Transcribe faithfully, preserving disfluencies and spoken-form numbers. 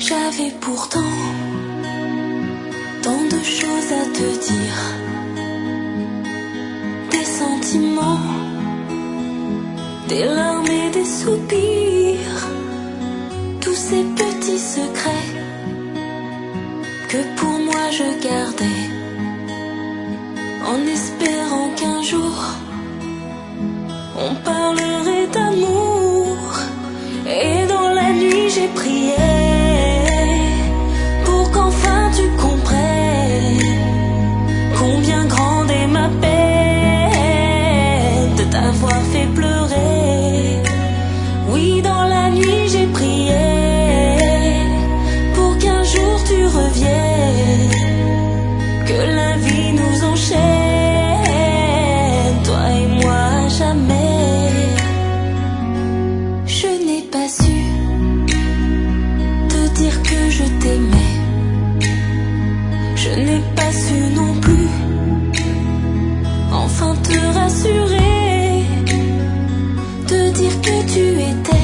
J'avais pourtant tant de choses à te dire, des sentiments, des larmes et des soupirs, tous ces petits secrets que pour moi je gardais, en espérant qu'un jour on parlerait d'amour. Et dans la nuit j'ai prié pour qu'enfin tu comprennes combien grande est ma peine de t'avoir fait pleurer. Oui, dans la nuit j'ai prié pour qu'un jour tu reviennes, que la vie nous enchaîne, toi et moi à jamais. Je n'ai pas su te dire que je t'aimais, je n'ai pas su non plus enfin te rassurer, te dire que tu étais